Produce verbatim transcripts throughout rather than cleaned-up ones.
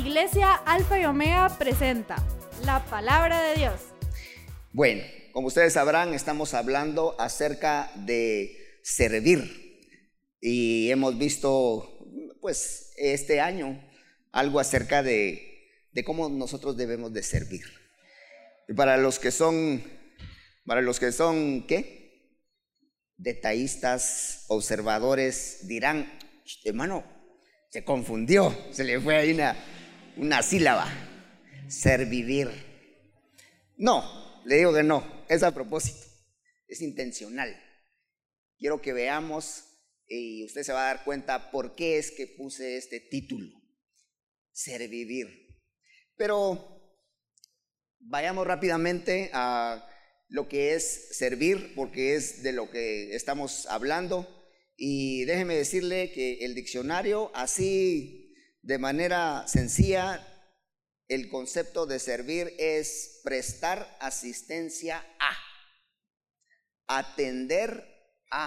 Iglesia Alfa y Omega presenta la palabra de Dios. Bueno, como ustedes sabrán, estamos hablando acerca de servir y hemos visto pues este año algo acerca de, de cómo nosotros debemos de servir. Y para los que son, para los que son, ¿qué? Detallistas, observadores, dirán, hermano, se confundió, se le fue ahí una, una sílaba, servir. No, le digo que no, es a propósito, es intencional. Quiero que veamos y usted se va a dar cuenta por qué es que puse este título, servir. Pero vayamos rápidamente a lo que es servir, porque es de lo que estamos hablando. Y déjeme decirle que el diccionario, así de manera sencilla, el concepto de servir es prestar asistencia a, atender a,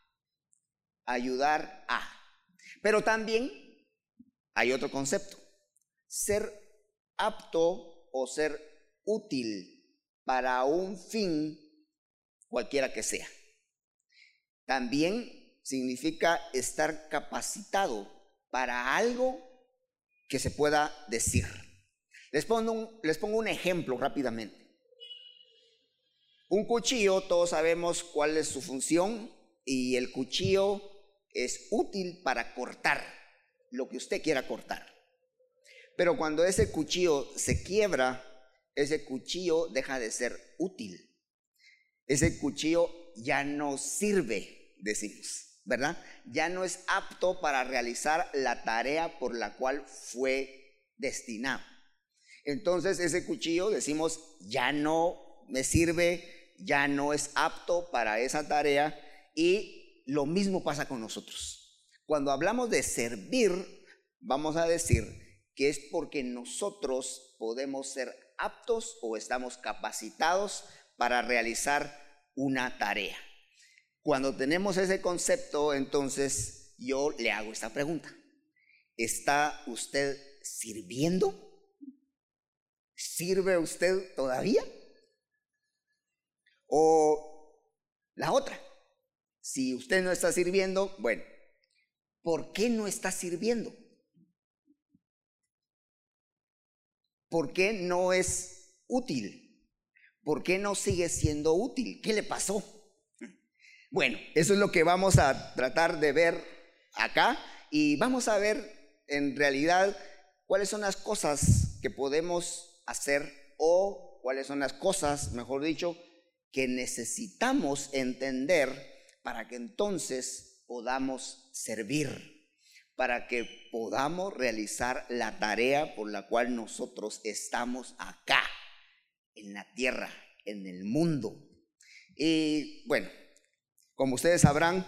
ayudar a. Pero también hay otro concepto, ser apto o ser útil para un fin cualquiera que sea. También significa estar capacitado para algo que se pueda decir. Les pongo un, les pongo un ejemplo rápidamente. Un cuchillo, todos sabemos cuál es su función, y el cuchillo es útil para cortar lo que usted quiera cortar. Pero cuando ese cuchillo se quiebra, ese cuchillo deja de ser útil. Ese cuchillo ya no sirve, decimos, ¿verdad? Ya no es apto para realizar la tarea por la cual fue destinado. Entonces ese cuchillo, decimos, ya no me sirve, ya no es apto para esa tarea. Y lo mismo pasa con nosotros. Cuando hablamos de servir, vamos a decir que es porque nosotros podemos ser aptos o estamos capacitados para realizar una tarea. Cuando tenemos ese concepto, entonces yo le hago esta pregunta: ¿está usted sirviendo? ¿Sirve usted todavía? O la otra, si usted no está sirviendo, bueno, ¿por qué no está sirviendo? ¿Por qué no es útil? ¿Por qué no sigue siendo útil? ¿Qué le pasó? Bueno, eso es lo que vamos a tratar de ver acá, y vamos a ver en realidad cuáles son las cosas que podemos hacer, o cuáles son las cosas, mejor dicho, que necesitamos entender para que entonces podamos servir, para que podamos realizar la tarea por la cual nosotros estamos acá, en la tierra, en el mundo. Y bueno, como ustedes sabrán,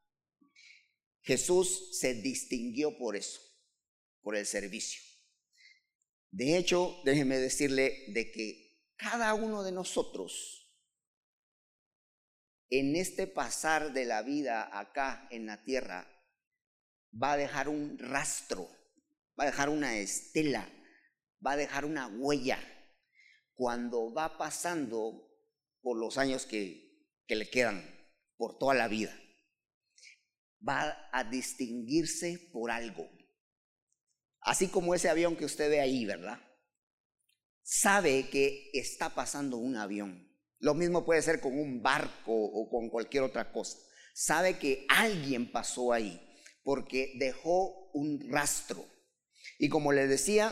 Jesús se distinguió por eso, por el servicio. De hecho, déjeme decirle de que cada uno de nosotros, en este pasar de la vida acá en la tierra, va a dejar un rastro, va a dejar una estela, va a dejar una huella cuando va pasando por los años que, que le quedan, por toda la vida. Va a distinguirse por algo. Así como ese avión que usted ve ahí, ¿verdad? Sabe que está pasando un avión. Lo mismo puede ser con un barco o con cualquier otra cosa. Sabe que alguien pasó ahí porque dejó un rastro. Y como les decía,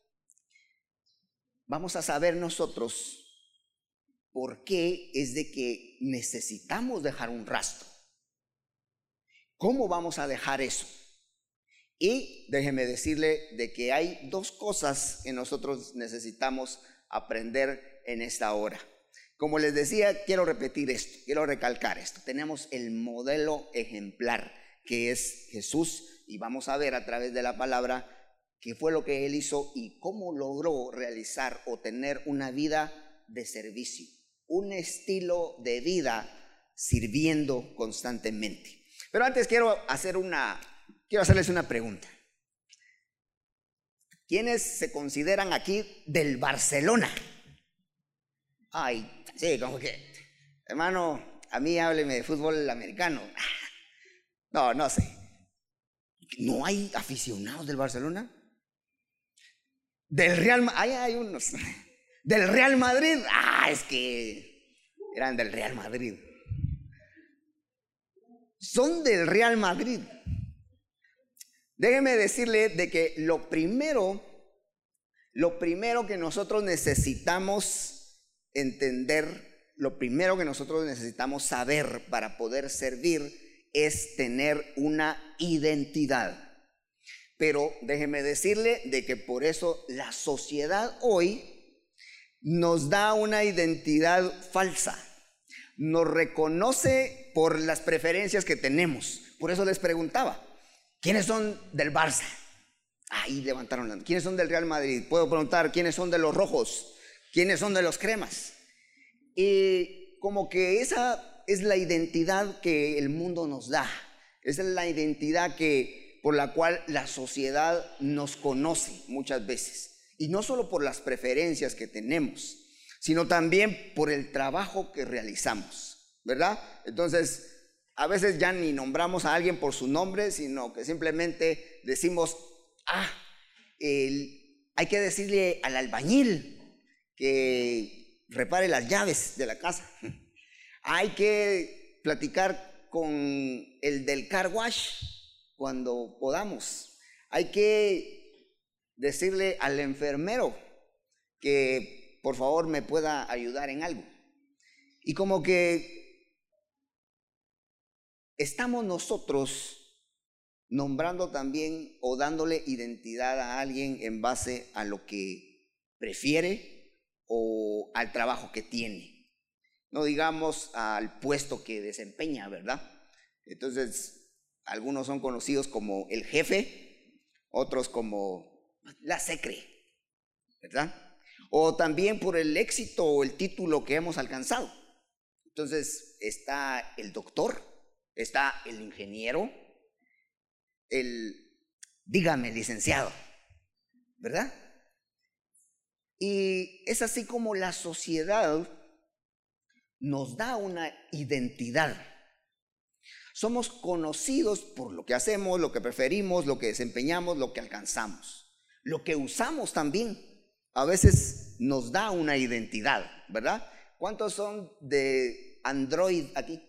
vamos a saber nosotros por qué es de que necesitamos dejar un rastro. ¿Cómo vamos a dejar eso? Y déjeme decirle de que hay dos cosas que nosotros necesitamos aprender en esta hora. Como les decía, quiero repetir esto, quiero recalcar esto. Tenemos el modelo ejemplar, que es Jesús, y vamos a ver a través de la palabra qué fue lo que Él hizo y cómo logró realizar o tener una vida de servicio, un estilo de vida sirviendo constantemente. Pero antes quiero hacer una, quiero hacerles una pregunta. ¿quiénes se consideran aquí del Barcelona? Ay, sí, como que, hermano, a mí hábleme de fútbol americano. No, no sé. ¿No hay aficionados del Barcelona? Del Real Madrid, ahí hay unos. Del Real Madrid, ah, es que eran del Real Madrid. Son del Real Madrid. Déjeme decirle de que lo primero, lo primero que nosotros necesitamos entender, lo primero que nosotros necesitamos saber para poder servir es tener una identidad. Pero déjeme decirle de que por eso la sociedad hoy nos da una identidad falsa. Nos reconoce por las preferencias que tenemos. Por eso les preguntaba, ¿quiénes son del Barça? Ahí levantaron la mano. ¿Quiénes son del Real Madrid? Puedo preguntar, ¿quiénes son de los rojos? ¿Quiénes son de los cremas? Y como que esa es la identidad que el mundo nos da. Esa es la identidad que, por la cual la sociedad nos conoce muchas veces. Y no solo por las preferencias que tenemos, sino también por el trabajo que realizamos, ¿verdad? Entonces, a veces ya ni nombramos a alguien por su nombre, sino que simplemente decimos, ah, el, hay que decirle al albañil que repare las llaves de la casa. Hay que platicar con el del car wash cuando podamos. Hay que decirle al enfermero que por favor me pueda ayudar en algo. Y como que estamos nosotros nombrando también o dándole identidad a alguien en base a lo que prefiere o al trabajo que tiene. No digamos al puesto que desempeña, ¿verdad? Entonces, algunos son conocidos como el jefe, otros como la secre, ¿verdad? O también por el éxito o el título que hemos alcanzado. Entonces está el doctor, está el ingeniero, el, dígame, licenciado, ¿verdad? Y es así como la sociedad nos da una identidad. Somos conocidos por lo que hacemos, lo que preferimos, lo que desempeñamos, lo que alcanzamos. Lo que usamos también a veces nos da una identidad, ¿verdad? ¿Cuántos son de Android aquí?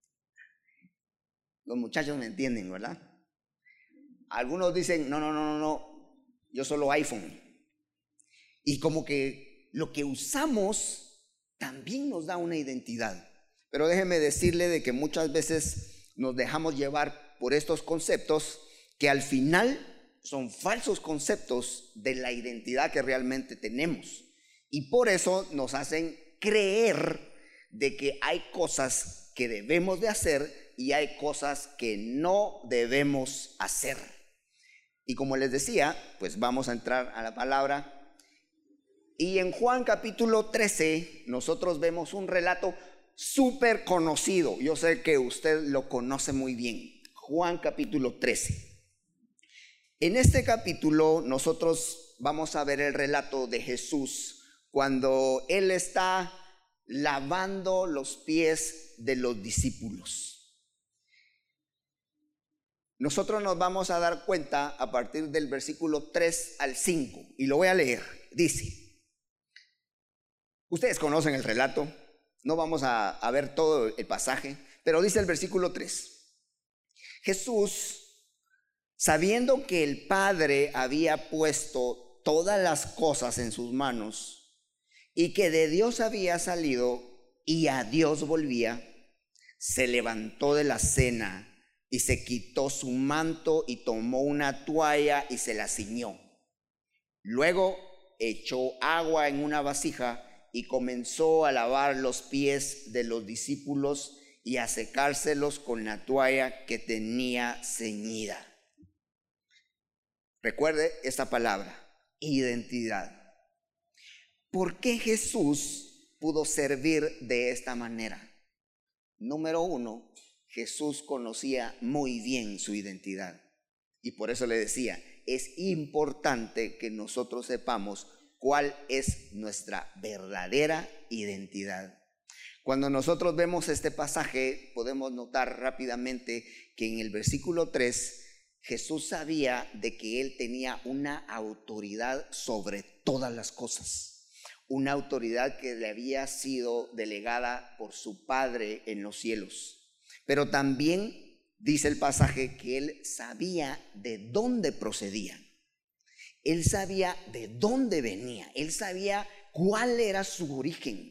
Los muchachos me entienden, ¿verdad? Algunos dicen, no, no, no, no, no, yo solo iPhone. Y como que lo que usamos también nos da una identidad. Pero déjeme decirle de que muchas veces nos dejamos llevar por estos conceptos que al final son falsos conceptos de la identidad que realmente tenemos. Y por eso nos hacen creer de que hay cosas que debemos de hacer y hay cosas que no debemos hacer. Y como les decía, pues vamos a entrar a la palabra. Y en Juan capítulo trece nosotros vemos un relato súper conocido. Yo sé que usted lo conoce muy bien. Juan capítulo trece. En este capítulo nosotros vamos a ver el relato de Jesús cuando Él está lavando los pies de los discípulos. Nosotros nos vamos a dar cuenta a partir del versículo tres al cinco y lo voy a leer. Dice, ustedes conocen el relato, no vamos a, a ver todo el pasaje, pero dice el versículo tres. Jesús, sabiendo que el Padre había puesto todas las cosas en sus manos y que de Dios había salido y a Dios volvía, se levantó de la cena y se quitó su manto y tomó una toalla y se la ciñó. Luego echó agua en una vasija y comenzó a lavar los pies de los discípulos y a secárselos con la toalla que tenía ceñida. Recuerde esta palabra, identidad. ¿Por qué Jesús pudo servir de esta manera? Número uno, Jesús conocía muy bien su identidad. Y por eso le decía, es importante que nosotros sepamos cuál es nuestra verdadera identidad. Cuando nosotros vemos este pasaje, podemos notar rápidamente que en el versículo tres, Jesús sabía de que Él tenía una autoridad sobre todas las cosas, una autoridad que le había sido delegada por su Padre en los cielos. Pero también dice el pasaje que Él sabía de dónde procedía. Él sabía de dónde venía. Él sabía cuál era su origen.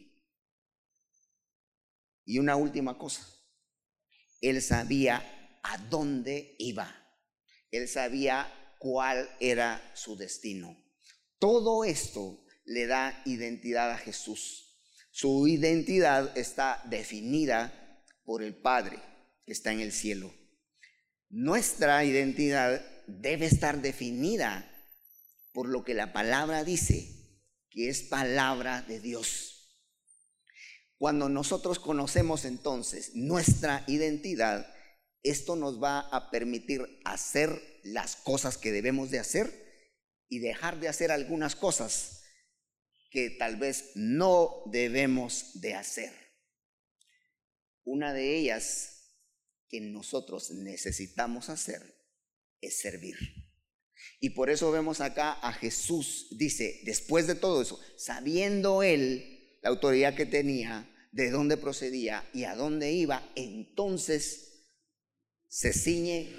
Y una última cosa, Él sabía a dónde iba. Él sabía cuál era su destino. Todo esto le da identidad a Jesús. Su identidad está definida por el Padre que está en el cielo. Nuestra identidad debe estar definida por lo que la palabra dice, que es palabra de Dios. Cuando nosotros conocemos entonces nuestra identidad, esto nos va a permitir hacer las cosas que debemos de hacer y dejar de hacer algunas cosas que tal vez no debemos de hacer. Una de ellas que nosotros necesitamos hacer es servir. Y por eso vemos acá a Jesús, dice, después de todo eso, sabiendo Él la autoridad que tenía, de dónde procedía y a dónde iba, entonces se ciñe,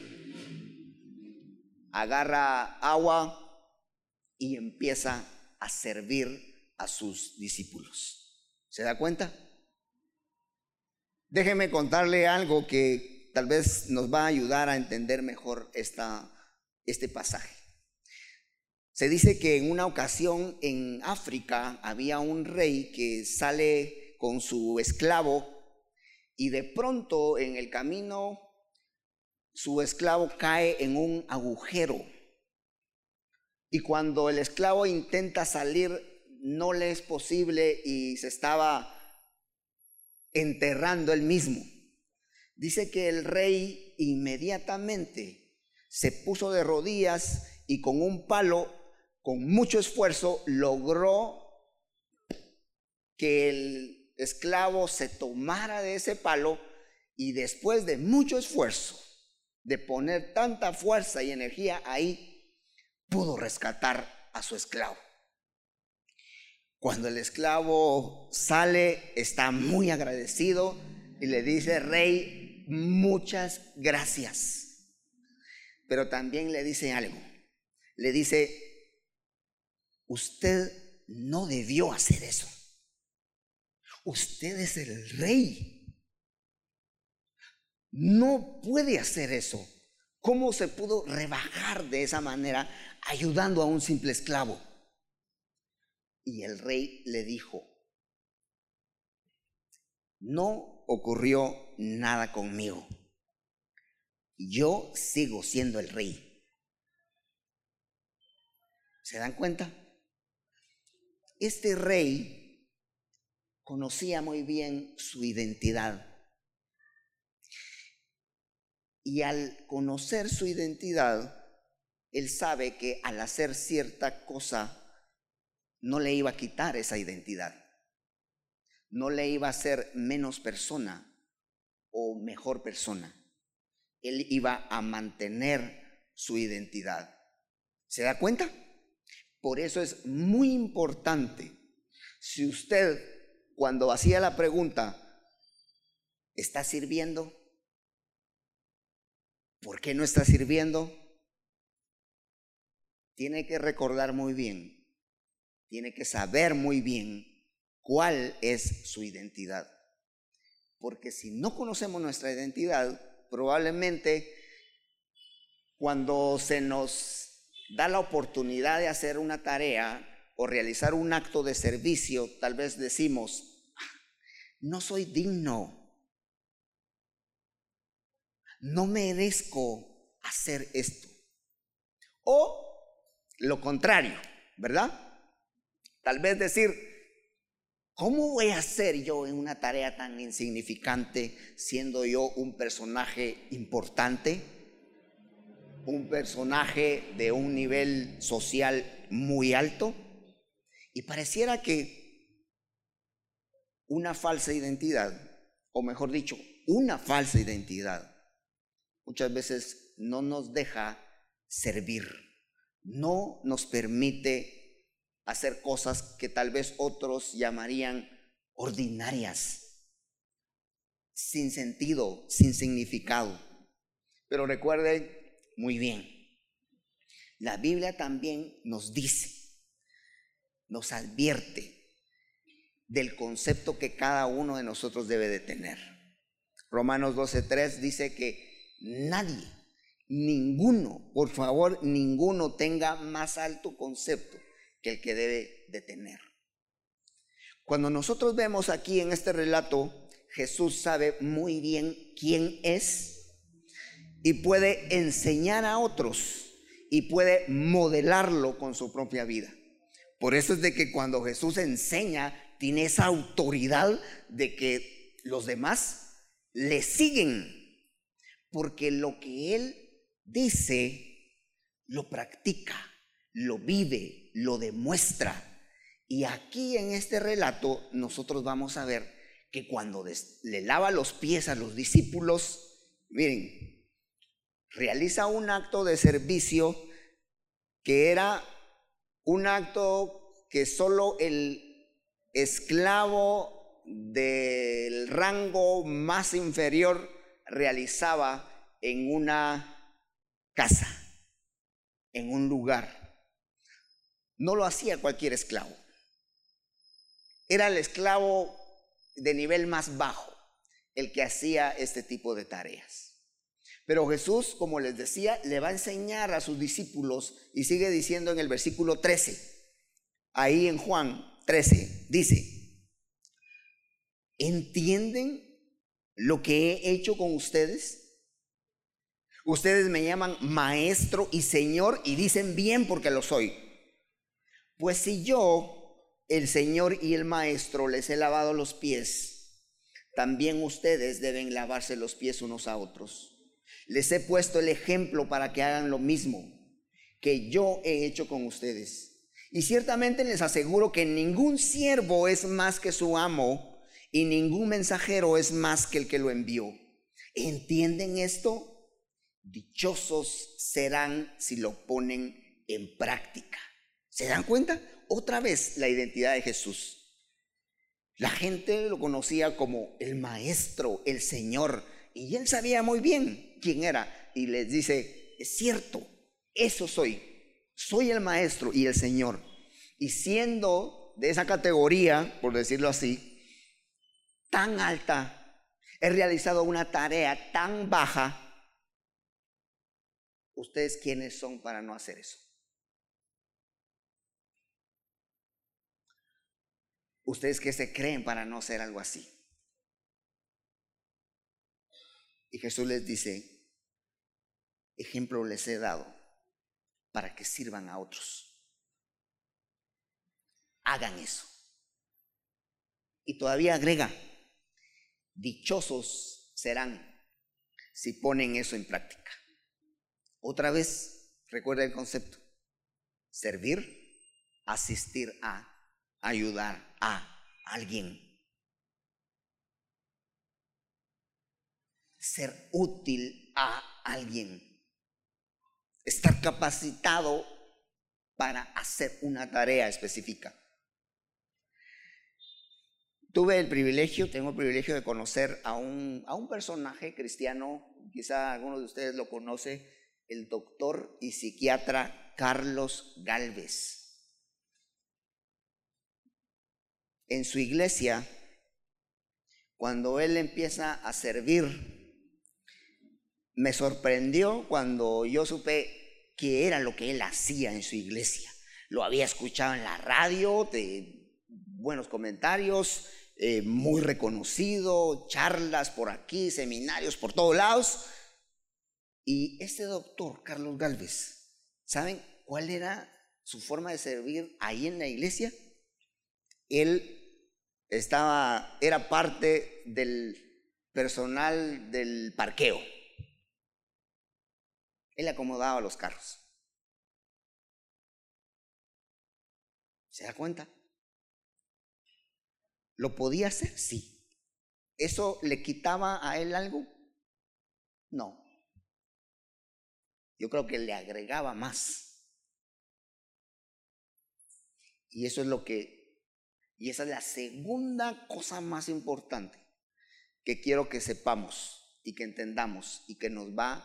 agarra agua y empieza a servir a sus discípulos. ¿Se da cuenta? Déjeme contarle algo que tal vez nos va a ayudar a entender mejor esta, este pasaje. Se dice que en una ocasión en África había un rey que sale con su esclavo y de pronto en el camino su esclavo cae en un agujero. Y cuando el esclavo intenta salir, no le es posible y se estaba enterrando él mismo. Dice que el rey inmediatamente se puso de rodillas y con un palo, con mucho esfuerzo, logró que el esclavo se tomara de ese palo y después de mucho esfuerzo, de poner tanta fuerza y energía ahí, pudo rescatar a su esclavo. Cuando el esclavo sale, está muy agradecido y le dice: rey, muchas gracias. Pero también le dice algo. Le dice: usted no debió hacer eso. Usted es el rey. No puede hacer eso. ¿Cómo se pudo rebajar de esa manera ayudando a un simple esclavo? Y el rey le dijo: no ocurrió nada conmigo. Yo sigo siendo el rey. ¿Se dan cuenta? Este rey conocía muy bien su identidad. Y al conocer su identidad, él sabe que al hacer cierta cosa no le iba a quitar esa identidad. No le iba a hacer menos persona o mejor persona. Él iba a mantener su identidad. ¿Se da cuenta? Por eso es muy importante. Si usted, cuando hacía la pregunta, ¿está sirviendo? ¿Por qué no está sirviendo? Tiene que recordar muy bien, tiene que saber muy bien cuál es su identidad. Porque si no conocemos nuestra identidad, probablemente cuando se nos da la oportunidad de hacer una tarea o realizar un acto de servicio, tal vez decimos: no soy digno. No merezco hacer esto. O lo contrario, ¿verdad? Tal vez decir: ¿cómo voy a hacer yo en una tarea tan insignificante siendo yo un personaje importante? un personaje de un nivel social muy alto, y pareciera que una falsa identidad, o mejor dicho, una falsa identidad, muchas veces no nos deja servir, no nos permite hacer cosas que tal vez otros llamarían ordinarias, sin sentido, sin significado. Pero recuerden muy bien, la Biblia también nos dice, nos advierte del concepto que cada uno de nosotros debe de tener. Romanos doce tres dice que nadie, ninguno, por favor, ninguno tenga más alto concepto que el que debe de tener. Cuando nosotros vemos aquí en este relato, Jesús sabe muy bien quién es y puede enseñar a otros y puede modelarlo con su propia vida. Por eso es de que cuando Jesús enseña, tiene esa autoridad de que los demás le siguen, porque lo que él dice lo practica, lo vive, lo demuestra. Y aquí en este relato nosotros vamos a ver que cuando le lava los pies a los discípulos, miren, realiza un acto de servicio que era un acto que solo el esclavo del rango más inferior realizaba en una casa, en un lugar. No lo hacía cualquier esclavo. Era el esclavo de nivel más bajo el que hacía este tipo de tareas. Pero Jesús, como les decía, le va a enseñar a sus discípulos y sigue diciendo en el versículo trece, ahí en Juan trece, dice, ¿entienden lo que he hecho con ustedes? Ustedes me llaman maestro y señor y dicen bien porque lo soy. Pues si yo, el señor y el maestro, les he lavado los pies, también ustedes deben lavarse los pies unos a otros. Les he puesto el ejemplo para que hagan lo mismo que yo he hecho con ustedes. Y ciertamente les aseguro que ningún siervo es más que su amo y ningún mensajero es más que el que lo envió. ¿Entienden esto? Dichosos serán si lo ponen en práctica. ¿Se dan cuenta? Otra vez la identidad de Jesús. La gente lo conocía como el maestro, el Señor, y él sabía muy bien quién era, y les dice, es cierto, eso soy, soy el maestro y el Señor. Y siendo de esa categoría, por decirlo así, tan alta, he realizado una tarea tan baja. ¿Ustedes quiénes son para no hacer eso? ¿Ustedes qué se creen para no hacer algo así? Y Jesús les dice, ejemplo les he dado para que sirvan a otros. Hagan eso. Y todavía agrega, dichosos serán si ponen eso en práctica. Otra vez, recuerda el concepto, servir, asistir a, ayudar a alguien. Ser útil a alguien, estar capacitado para hacer una tarea específica. Tuve el privilegio, tengo el privilegio de conocer a un, a un personaje cristiano, quizá alguno de ustedes lo conoce, el doctor y psiquiatra Carlos Gálvez. En su iglesia, cuando él empieza a servir, me sorprendió cuando yo supe qué era lo que él hacía en su iglesia. Lo había escuchado en la radio, de buenos comentarios, eh, muy reconocido, charlas por aquí, seminarios por todos lados. Y este doctor, Carlos Gálvez, ¿saben cuál era su forma de servir ahí en la iglesia? Él estaba, era parte del personal del parqueo. Él acomodaba los carros. ¿Se da cuenta? ¿Lo podía hacer? Sí. ¿Eso le quitaba a él algo? No. Yo creo que le agregaba más. Y eso es lo que, y esa es la segunda cosa más importante que quiero que sepamos y que entendamos y que nos va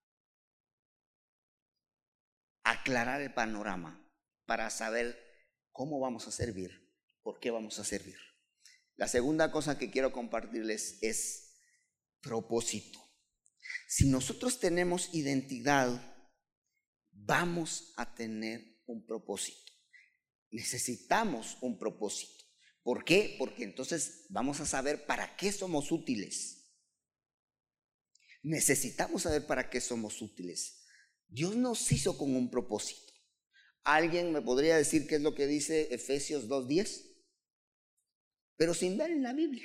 a aclarar el panorama para saber cómo vamos a servir, por qué vamos a servir. La segunda cosa que quiero compartirles es propósito. Si nosotros tenemos identidad, vamos a tener un propósito. Necesitamos un propósito. ¿Por qué? Porque entonces vamos a saber para qué somos útiles. Necesitamos saber para qué somos útiles. Dios nos hizo con un propósito. ¿Alguien me podría decir qué es lo que dice Efesios dos diez? Pero sin ver en la Biblia.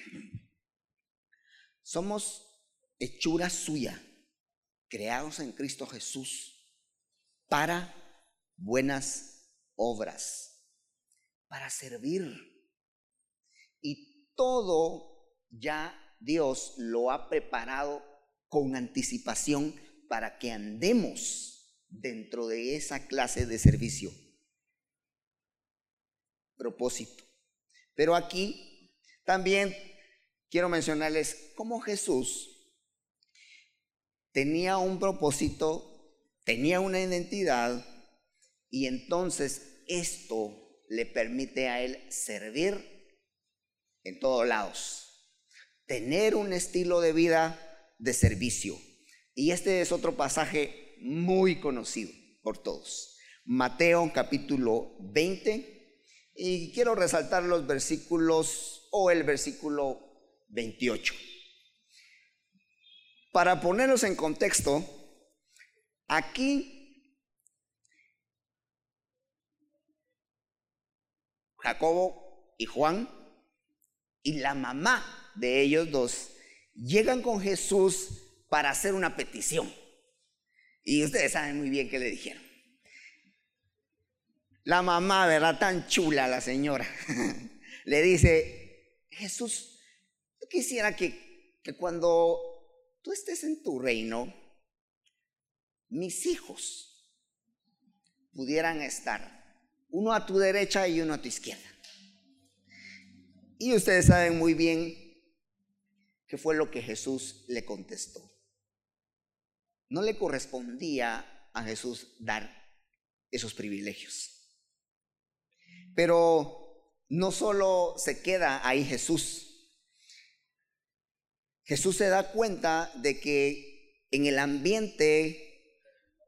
Somos hechura suya, creados en Cristo Jesús para buenas obras, para servir. Y todo ya Dios lo ha preparado con anticipación para que andemos dentro de esa clase de servicio. Propósito. Pero aquí también quiero mencionarles cómo Jesús tenía un propósito, tenía una identidad, y entonces esto le permite a él servir en todos lados, tener un estilo de vida de servicio. Y este es otro pasaje muy conocido por todos, Mateo capítulo veinte, y quiero resaltar los versículos o el versículo veintiocho. Para ponerlos en contexto, aquí Jacobo y Juan y la mamá de ellos dos llegan con Jesús para hacer una petición. Y ustedes saben muy bien qué le dijeron. La mamá, ¿verdad? Tan chula la señora. Le dice: Jesús, yo quisiera que, que cuando tú estés en tu reino, mis hijos pudieran estar uno a tu derecha y uno a tu izquierda. Y ustedes saben muy bien qué fue lo que Jesús le contestó. No le correspondía a Jesús dar esos privilegios. Pero no solo se queda ahí Jesús. Jesús se da cuenta de que en el ambiente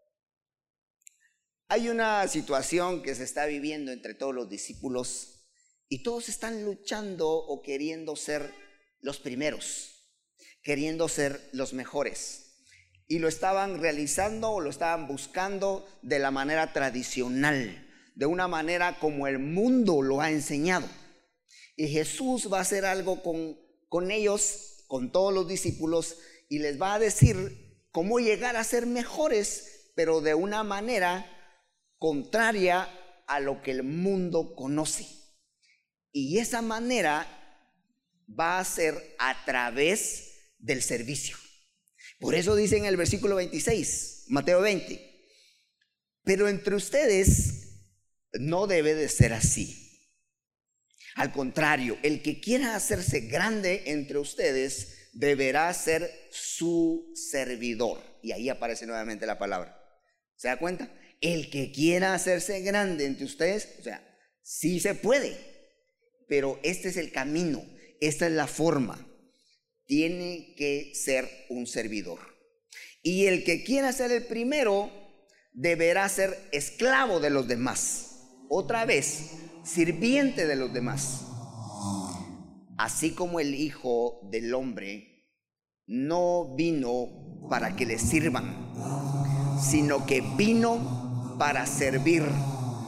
hay una situación que se está viviendo entre todos los discípulos y todos están luchando o queriendo ser los primeros, queriendo ser los mejores. Y lo estaban realizando o lo estaban buscando de la manera tradicional, de una manera como el mundo lo ha enseñado. Y Jesús va a hacer algo con, con ellos, con todos los discípulos, y les va a decir cómo llegar a ser mejores, pero de una manera contraria a lo que el mundo conoce. Y esa manera va a ser a través del servicio. Por eso dice en el versículo veintiséis, Mateo veinte: pero entre ustedes no debe de ser así. Al contrario, el que quiera hacerse grande entre ustedes deberá ser su servidor. Y ahí aparece nuevamente la palabra. ¿Se da cuenta? El que quiera hacerse grande entre ustedes, o sea, sí se puede, pero este es el camino, esta es la forma. Tiene que ser un servidor. Y el que quiera ser el primero deberá ser esclavo de los demás. Otra vez, sirviente de los demás. Así como el Hijo del Hombre no vino para que le sirvan, sino que vino para servir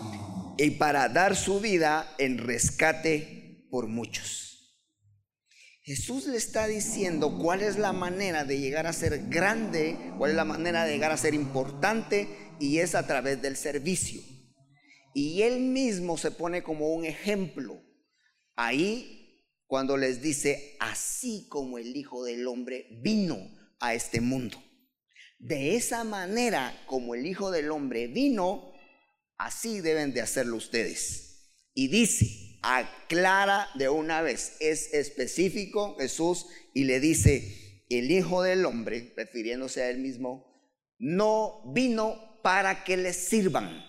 y para dar su vida en rescate por muchos. Jesús le está diciendo cuál es la manera de llegar a ser grande, cuál es la manera de llegar a ser importante, y es a través del servicio. Y él mismo se pone como un ejemplo ahí cuando les dice: así como el Hijo del Hombre vino a este mundo, de esa manera como el Hijo del Hombre vino, así deben de hacerlo ustedes. Y dice, aclara de una vez, es específico Jesús, y le dice: el Hijo del Hombre, refiriéndose a él mismo, no vino para que le sirvan,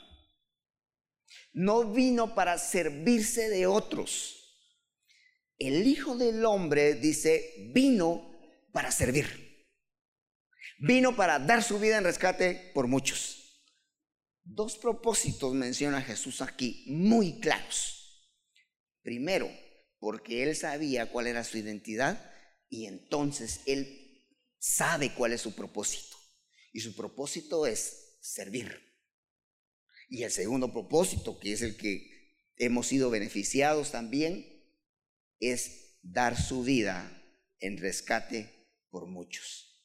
no vino para servirse de otros. El Hijo del Hombre, dice, vino para servir, vino para dar su vida en rescate por muchos. Dos propósitos menciona Jesús aquí muy claros. Primero, porque él sabía cuál era su identidad, y entonces él sabe cuál es su propósito, y su propósito es servir. Y el segundo propósito, que es el que hemos sido beneficiados también, es dar su vida en rescate por muchos.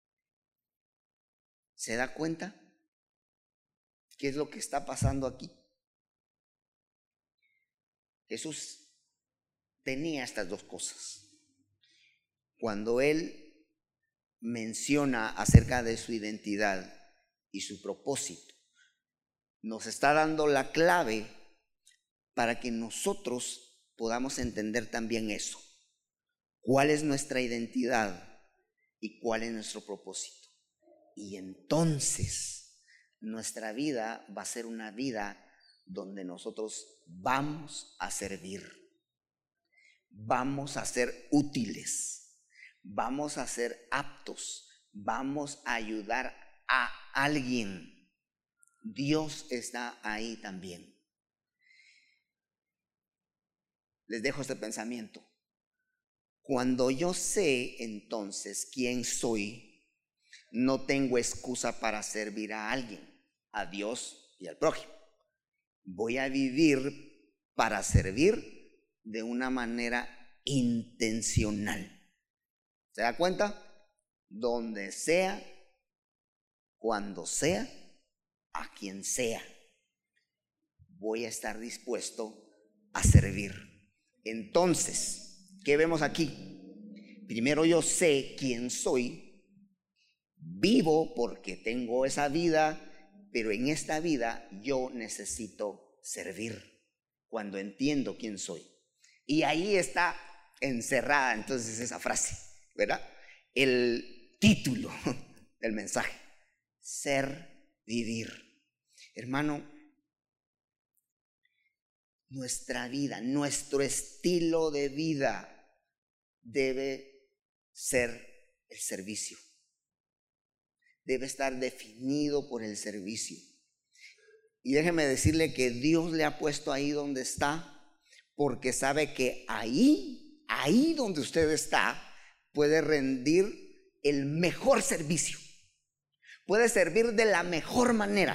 ¿Se da cuenta qué es lo que está pasando aquí? Jesús tenía estas dos cosas. Cuando él menciona acerca de su identidad y su propósito, nos está dando la clave para que nosotros podamos entender también eso. ¿Cuál es nuestra identidad y cuál es nuestro propósito? Y entonces nuestra vida va a ser una vida donde nosotros vamos a servir, vamos a ser útiles, vamos a ser aptos, vamos a ayudar a alguien. Dios está ahí también. Les dejo este pensamiento. Cuando yo sé entonces quién soy, no tengo excusa para servir a alguien, a Dios y al prójimo. Voy a vivir para servir de una manera intencional. ¿Se da cuenta? Donde sea, cuando sea, a quien sea, voy a estar dispuesto a servir. Entonces, ¿qué vemos aquí? Primero, yo sé quién soy, vivo porque tengo esa vida, pero en esta vida yo necesito servir cuando entiendo quién soy. Y ahí está encerrada entonces esa frase, ¿verdad? El título del mensaje: ser, vivir. Hermano, nuestra vida, nuestro estilo de vida debe ser el servicio. Debe estar definido por el servicio. Y déjeme decirle que Dios le ha puesto ahí donde está, porque sabe que ahí, ahí donde usted está, puede rendir el mejor servicio. Puede servir de la mejor manera.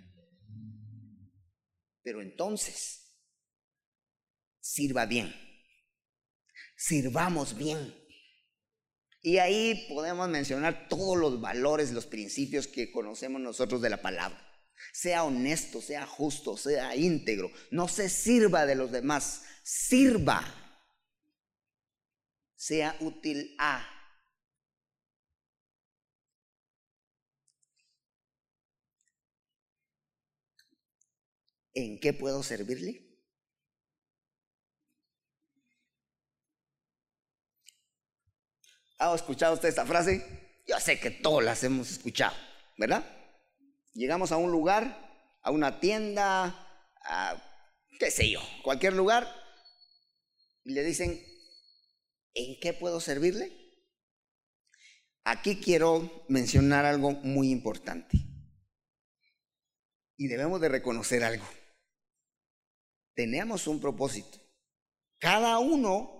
Pero entonces, sirva bien, sirvamos bien. Y ahí podemos mencionar todos los valores, los principios que conocemos nosotros de la palabra. Sea honesto, sea justo, sea íntegro, no se sirva de los demás, sirva, sea útil a. ¿En qué puedo servirle? ¿Ha escuchado usted esta frase? Yo sé que todas las hemos escuchado, ¿verdad? Llegamos a un lugar, a una tienda, a qué sé yo, cualquier lugar, y le dicen: ¿en qué puedo servirle? Aquí quiero mencionar algo muy importante. Y debemos de reconocer algo. Tenemos un propósito. Cada uno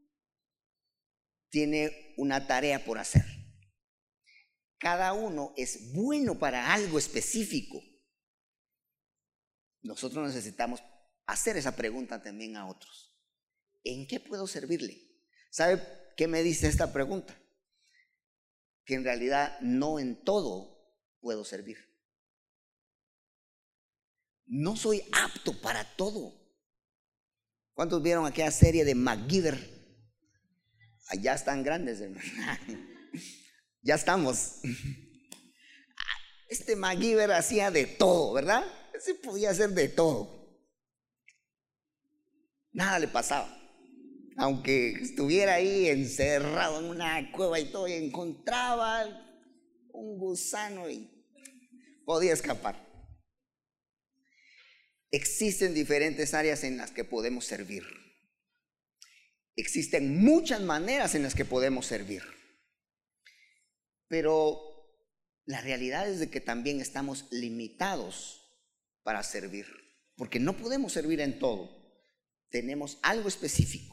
tiene una tarea por hacer. Cada uno es bueno para algo específico. Nosotros necesitamos hacer esa pregunta también a otros: ¿en qué puedo servirle? ¿Sabe ¿qué me dice esta pregunta? Que en realidad no en todo puedo servir. No soy apto para todo. ¿Cuántos vieron aquella serie de MacGyver? Allá están grandes, hermano. Ya estamos. Este MacGyver hacía de todo, ¿verdad? Ese podía hacer de todo. Nada le pasaba. Aunque estuviera ahí encerrado en una cueva y todo, y encontraba un gusano y podía escapar. Existen diferentes áreas en las que podemos servir. Existen muchas maneras en las que podemos servir. Pero la realidad es de que también estamos limitados para servir, porque no podemos servir en todo. Tenemos algo específico.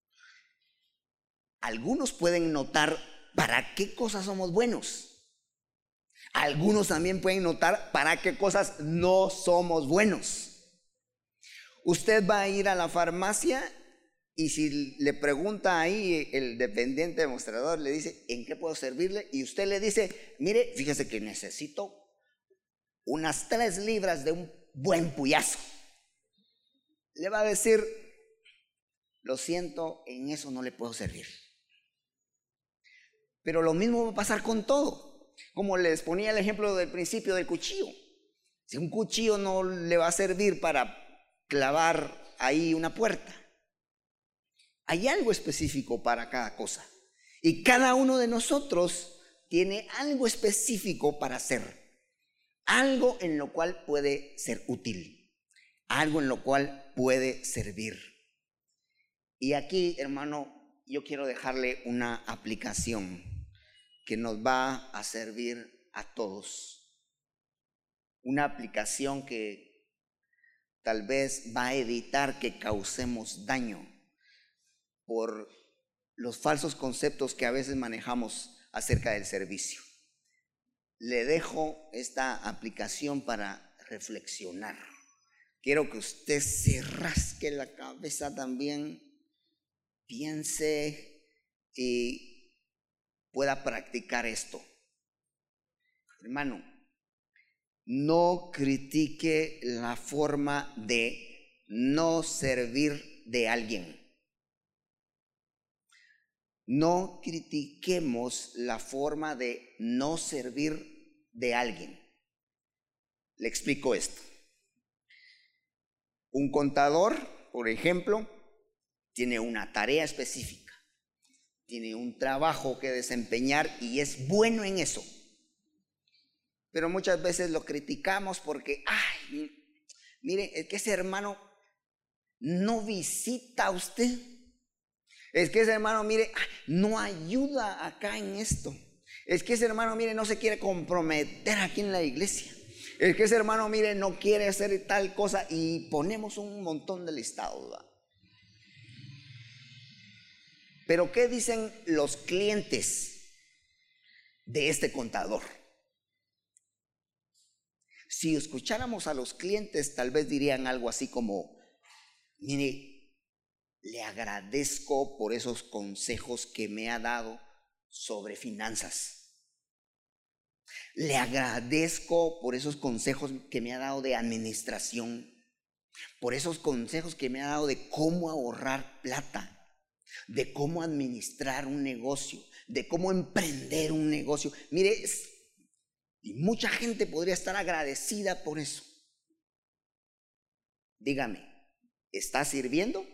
Algunos pueden notar para qué cosas somos buenos. Algunos también pueden notar para qué cosas no somos buenos. Usted va a ir a la farmacia y si le pregunta ahí el dependiente demostrador, le dice, ¿en qué puedo servirle? Y usted le dice, mire, fíjese que necesito unas tres libras de un buen puyazo. Le va a decir, lo siento, en eso no le puedo servir. Pero lo mismo va a pasar con todo. Como les ponía el ejemplo del principio del cuchillo. Si un cuchillo no le va a servir para clavar ahí una puerta, hay algo específico para cada cosa. Y cada uno de nosotros tiene algo específico para hacer. Algo en lo cual puede ser útil. Algo en lo cual puede servir. Y aquí, hermano, yo quiero dejarle una aplicación que nos va a servir a todos. Una aplicación que tal vez va a evitar que causemos daño por los falsos conceptos que a veces manejamos acerca del servicio. Le dejo esta aplicación para reflexionar. Quiero que usted se rasque la cabeza también, piense y pueda practicar esto. Hermano, no critique la forma de no servir de alguien. No critiquemos la forma de no servir de alguien. Le explico esto. Un contador, por ejemplo, tiene una tarea específica. Tiene un trabajo que desempeñar y es bueno en eso. Pero muchas veces lo criticamos porque, ay, mire, es que ese hermano no visita a usted. Es que ese hermano, mire, no ayuda acá en esto. Es que ese hermano, mire, no se quiere comprometer aquí en la iglesia. Es que ese hermano, mire, no quiere hacer tal cosa y ponemos un montón de listados, ¿verdad? Pero ¿qué dicen los clientes de este contador? Si escucháramos a los clientes, tal vez dirían algo así como, mire, le agradezco por esos consejos que me ha dado sobre finanzas. Le agradezco por esos consejos que me ha dado de administración, por esos consejos que me ha dado de cómo ahorrar plata, de cómo administrar un negocio, de cómo emprender un negocio. Mire, y mucha gente podría estar agradecida por eso. Dígame, ¿está sirviendo?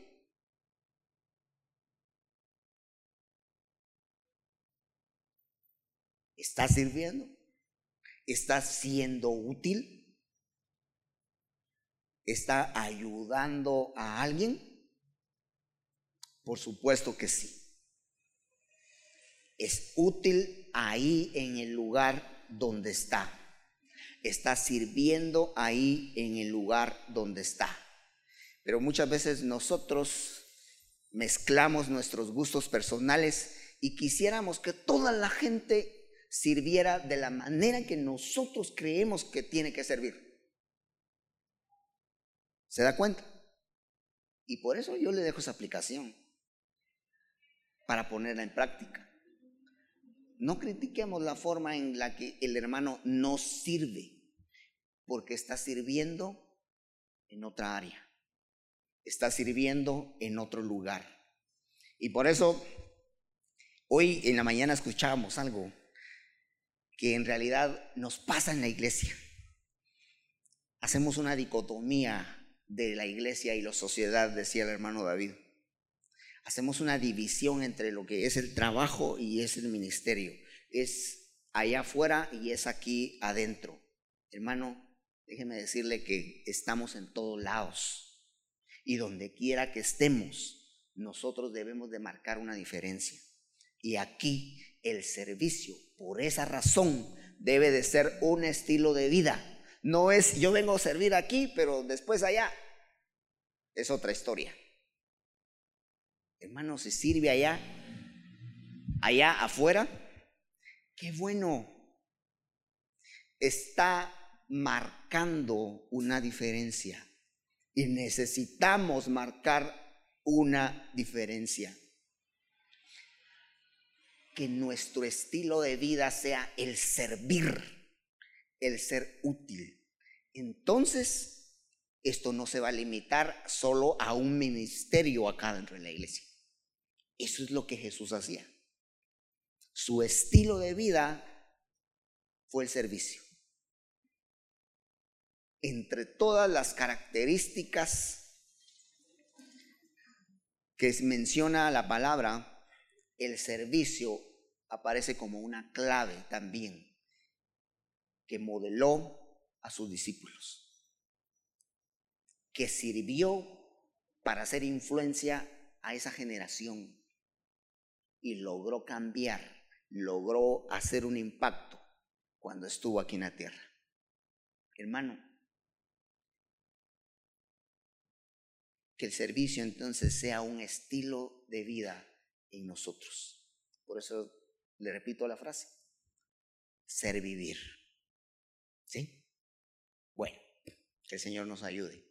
¿Está sirviendo? ¿Está siendo útil? ¿Está ayudando a alguien? Por supuesto que sí. Es útil ahí en el lugar donde está. Está sirviendo ahí en el lugar donde está. Pero muchas veces nosotros mezclamos nuestros gustos personales y quisiéramos que toda la gente sirviera de la manera que nosotros creemos que tiene que servir. ¿Se da cuenta? Y por eso yo le dejo esa aplicación. para ponerla en práctica. No critiquemos la forma en la que el hermano no sirve, porque está sirviendo en otra área, está sirviendo en otro lugar. Y por eso, hoy en la mañana escuchábamos algo que en realidad nos pasa en la iglesia. Hacemos una dicotomía de la iglesia y la sociedad, decía el hermano David. Hacemos una división entre lo que es el trabajo y es el ministerio. Es allá afuera y es aquí adentro. Hermano, déjeme decirle que estamos en todos lados. Y donde quiera que estemos, nosotros debemos de marcar una diferencia. Y aquí el servicio, por esa razón, debe de ser un estilo de vida. No es yo vengo a servir aquí, pero después allá es otra historia. Hermano, si sirve allá, allá afuera, qué bueno. Está marcando una diferencia y necesitamos marcar una diferencia. Que nuestro estilo de vida sea el servir, el ser útil. Entonces, esto no se va a limitar solo a un ministerio acá dentro de la iglesia. Eso es lo que Jesús hacía. Su estilo de vida fue el servicio. Entre todas las características que menciona la palabra, el servicio aparece como una clave también que modeló a sus discípulos, que sirvió para hacer influencia a esa generación y logró cambiar, logró hacer un impacto cuando estuvo aquí en la tierra. Hermano, que el servicio entonces sea un estilo de vida en nosotros. Por eso le repito la frase: servir. ¿Sí? Bueno, que el Señor nos ayude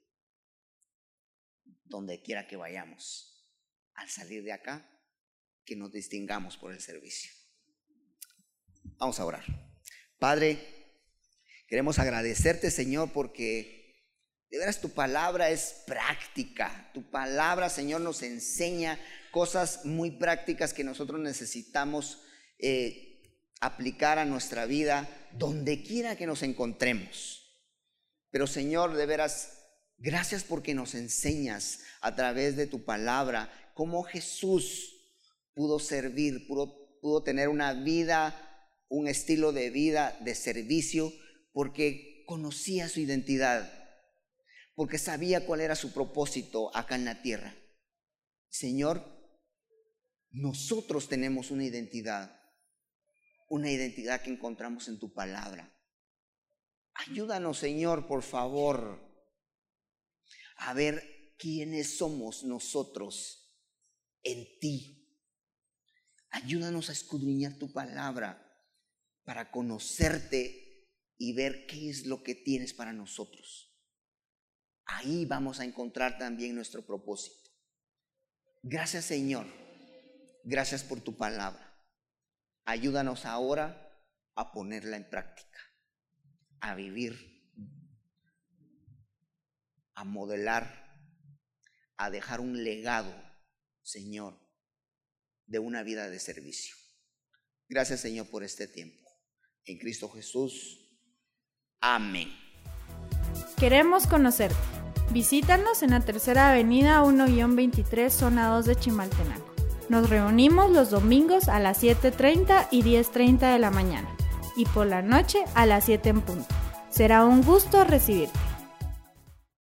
donde quiera que vayamos. Al salir de acá, que nos distingamos por el servicio. Vamos a orar. Padre, queremos agradecerte, Señor, porque de veras tu palabra es práctica. Tu palabra, Señor, nos enseña cosas muy prácticas que nosotros necesitamos eh, aplicar a nuestra vida donde quiera que nos encontremos. Pero, Señor, de veras, gracias porque nos enseñas a través de tu palabra cómo Jesús pudo servir, pudo, pudo tener una vida, un estilo de vida de servicio, porque conocía su identidad, porque sabía cuál era su propósito acá en la tierra. Señor, nosotros tenemos una identidad, una identidad que encontramos en tu palabra. Ayúdanos, Señor, por favor, a ver quiénes somos nosotros en ti. Ayúdanos a escudriñar tu palabra para conocerte y ver qué es lo que tienes para nosotros. Ahí vamos a encontrar también nuestro propósito. Gracias, Señor. Gracias por tu palabra. Ayúdanos ahora a ponerla en práctica, a vivir, a modelar, a dejar un legado, Señor, de una vida de servicio. Gracias, Señor, por este tiempo. En Cristo Jesús. Amén. Queremos conocerte. Visítanos en la Tercera Avenida uno veintitrés, zona dos de Chimaltenango. Nos reunimos los domingos a las siete treinta y diez treinta de la mañana y por la noche a las siete en punto. Será un gusto recibirte.